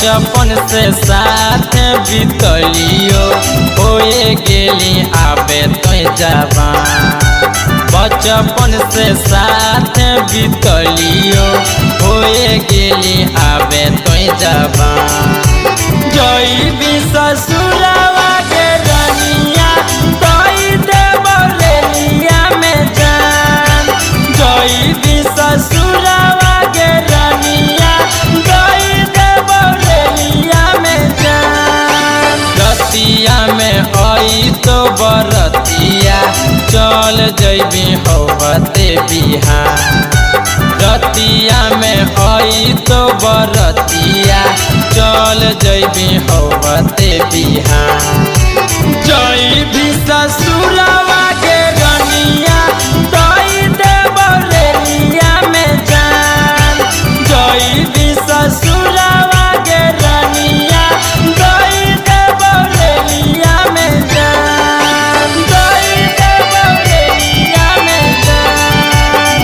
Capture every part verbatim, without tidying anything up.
बचपन से साथ बीतलियो होए गेली आबे तो जवान। बचपन से साथ बीतलियो होए गेली आबे तो जवान। जइबी ससुरवा के रनिया तई देव लेलिया में जान। जइबी ससुरवा के रनिया तई देव लेलिया में जान। रतिया में आई तो बरतिया चल जइबी होवते बिहान। रतिया में आई तो बरतिया चल जइबी होवते बिहान। जइबी ससुरवा के रनिया तई देव लेलिया में जान। जइबी ससुरवा के रनिया तई देव लेलिया में जान। तई देव लेलिया में जान।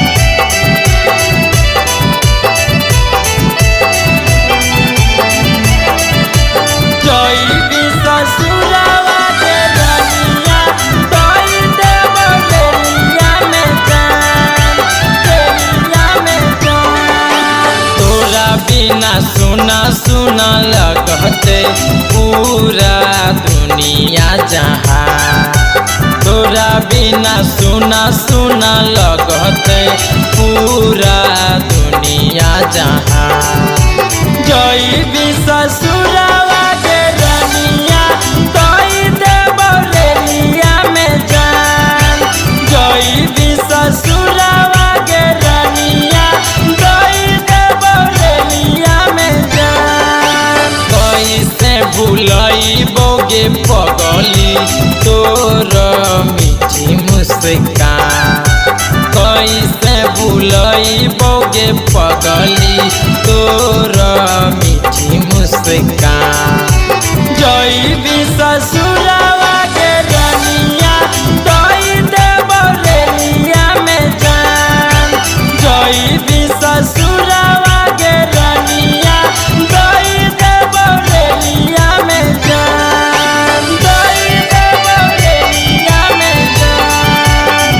जइबी ससुरवा के रनिया तई देव लेलिया में जान। लेलिया में जान। तोरा बिना सुना सुना लगते पूरा दुनिया जहां। तोरा बिना सुना सुना लगते पूरा दुनिया जहां। जइबी ससुरवा के रनिया तई देव लेलिया में जान। जइबी ससुरवा के रनिया तई देव लेलिया में जान। कैसे भुलइबोगे पगली तोर मीठी मुस्कान। कैसे भुलइबोगे पगली तोर मीठी मुस्कान। जइबी ससुरवा के रनिया तई देव लेलिया में जान। जइबी ससुरवा के रनिया तई देव लेलिया में जान। तई देव लेलिया में जान।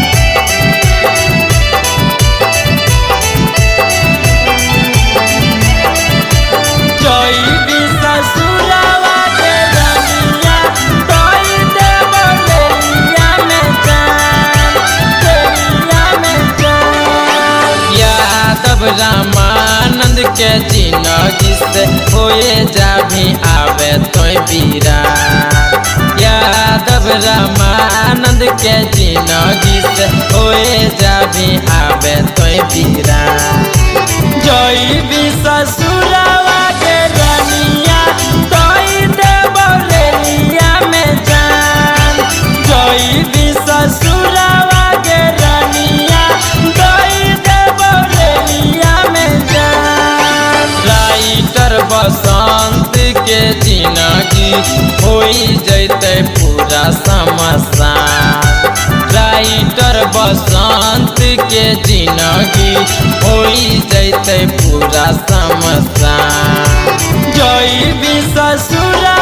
जइबी ससुरवा के रनिया तई देव लेलिया में जान। लेलिया में जान। यादव रामानंद के जिंदगी से होए जाभी आवे तो वीरान। यादव रामानंद के जिंदगी से होए जाभी आवे तो वीरान। जइबी ससुरवा के रनिया तई देव लेलिया में जान। जइबी ससुरवा के रनिया तई देव लेलिया में जान। राइटर बसंत के जिंदगी होई जैते पूरा समसान। राइटर बसंत के जिंदगी होई जैते पूरा समसान। जइबी ससुरा